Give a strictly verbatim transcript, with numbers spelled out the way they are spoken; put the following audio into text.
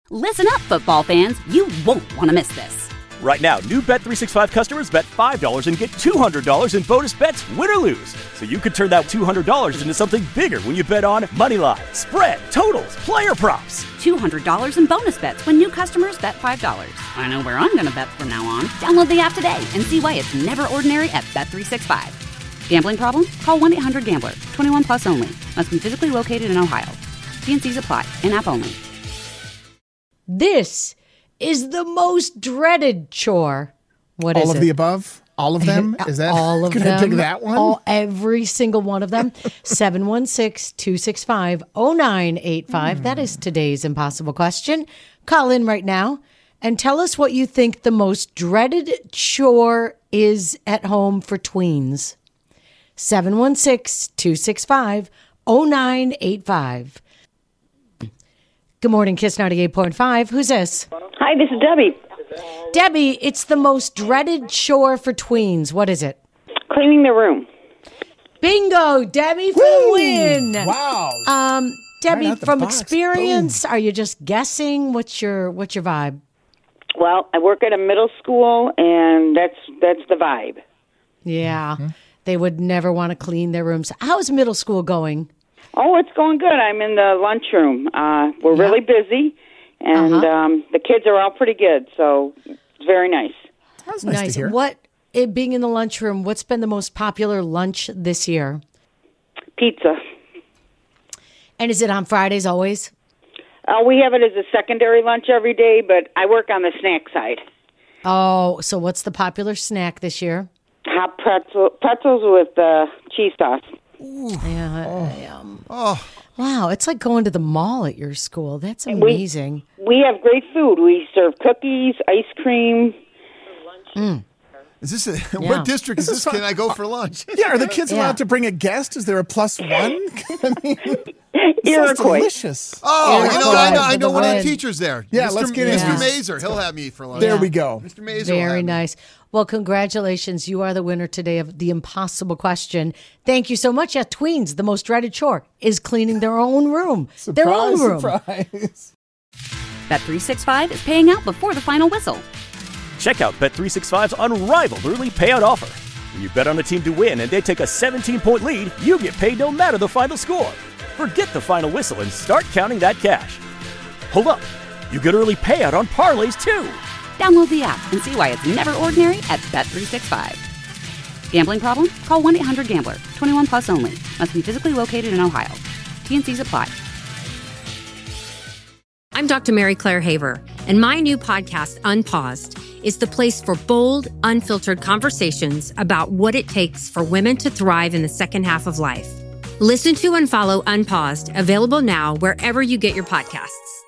Listen up, football fans. You won't want to miss this. Right now, new Bet three sixty-five customers bet five dollars and get two hundred dollars in bonus bets, win or lose. So you could turn that two hundred dollars into something bigger when you bet on moneyline, spread, totals, player props. two hundred dollars in bonus bets when new customers bet five dollars. I know where I'm going to bet from now on. Download the app today and see why it's never ordinary at Bet three sixty-five. Gambling problem? Call one eight hundred gambler. twenty-one plus only. Must be physically located in Ohio. T and C's apply. In-app only. This is the most dreaded chore. What all is of it? the above? All of them? Is that all of can them? I pick that one? All, every single one of them. seven one six, two six five, zero nine eight five. Mm. That is today's impossible question. Call in right now and tell us what you think the most dreaded chore is at home for tweens. seven one six, two six five, zero nine eight five. Good morning, Kiss ninety-eight point five. Who's this? Hi, this is Debbie. Debbie, it's the most dreaded chore for tweens. What is it? Cleaning the room. Bingo, Debbie, for Woo! the win. Wow. Um, Debbie, Right out the from box. experience, Boom. are you just guessing? What's your What's your vibe? Well, I work at a middle school, and that's that's the vibe. Yeah, mm-hmm. They would never want to clean their rooms. How's middle school going? Oh, it's going good. I'm in the lunchroom. Uh, we're Yeah. really busy, and Uh-huh. um, the kids are all pretty good, so it's very nice. That's nice, to hear. What, it, being in the lunchroom, what's been the most popular lunch this year? Pizza. And is it on Fridays always? Uh, we have it as a secondary lunch every day, but I work on the snack side. Oh, so what's the popular snack this year? Hot pretzel, pretzels with uh, cheese sauce. Yeah. Oh. Um, Oh. Wow, it's like going to the mall at your school. That's We- amazing. We have great food. We serve cookies, ice cream. Is this a, Yeah. what district is This this? is Can fun. I go for lunch? Yeah, are the kids Yeah. allowed to bring a guest? Is there a plus one? I mean, it sounds Iroquois. delicious. Oh, Yeah. you know, I know, I For know the one of the win. teachers there. Yeah, Mister let's get Mister into Mazer. He'll have me for lunch. There Yeah. we go. Mister Mazer. will have Very me. nice. Well, congratulations. You are the winner today of the impossible question. Thank you so much. Yeah, tweens, the most dreaded chore is cleaning their own room. their own Surprise, room. surprise. Bet three sixty-five is paying out before the final whistle. Check out Bet three sixty-five's unrivaled early payout offer. When you bet on a team to win and they take a seventeen-point lead, you get paid no matter the final score. Forget the final whistle and start counting that cash. Hold up. You get early payout on parlays, too. Download the app and see why it's never ordinary at Bet three sixty-five. Gambling problem? Call one eight hundred gambler. twenty-one plus only. Must be physically located in Ohio. T and C's apply. I'm Doctor Mary Claire Haver, and my new podcast, Unpaused, is the place for bold, unfiltered conversations about what it takes for women to thrive in the second half of life. Listen to and follow Unpaused, available now wherever you get your podcasts.